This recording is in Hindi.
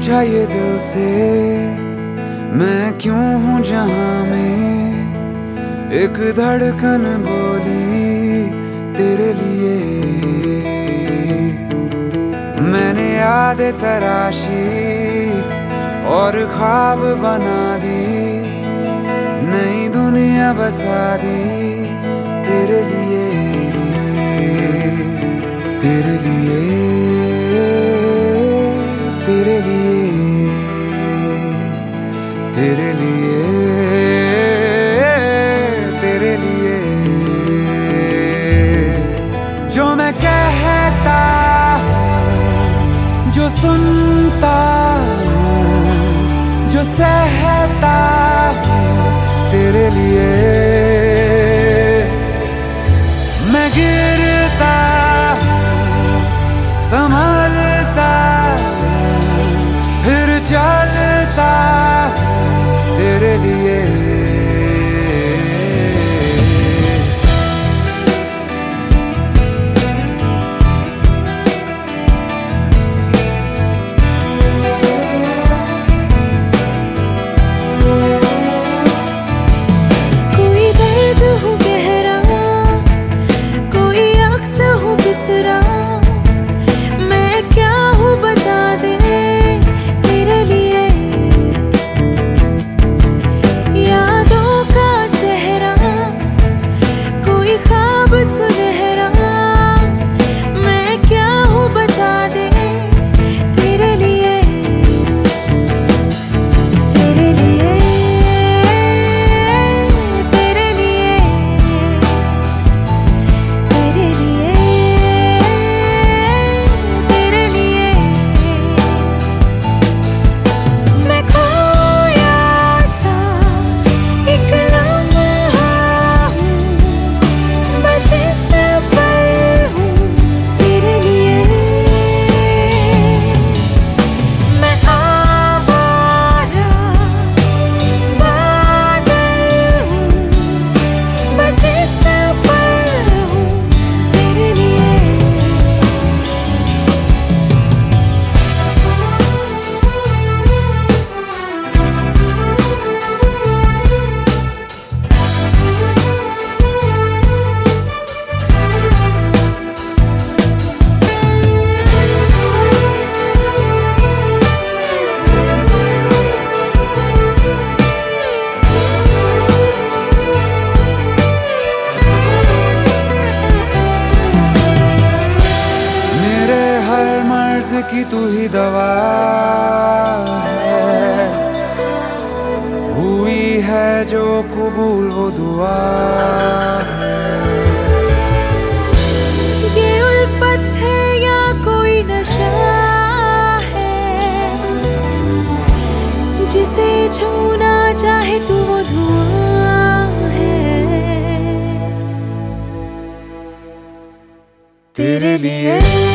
पूछा ये दिल से मैं क्यों हूँ जहां में, एक धड़कन बोली तेरे लिए। मैंने यादें तराशी और ख्वाब बना दी, नई दुनिया बसा दी तेरे लिए, तेरे लिए, तेरे लिए, तेरे लिए, तेरे लिए। जो मैं कहता हूँ, जो सुनता हूँ, जो सहता हूँ तेरे लिए। मैं गिरता हूँ, संभलता हूँ, फिर चलता हूँ तेरे लिए। की तू ही दवा है, हुई है जो कबूल वो दुआ है। ये उल्फत है या कोई नशा है, जिसे छूना चाहे तू वो धुआं है तेरे लिए।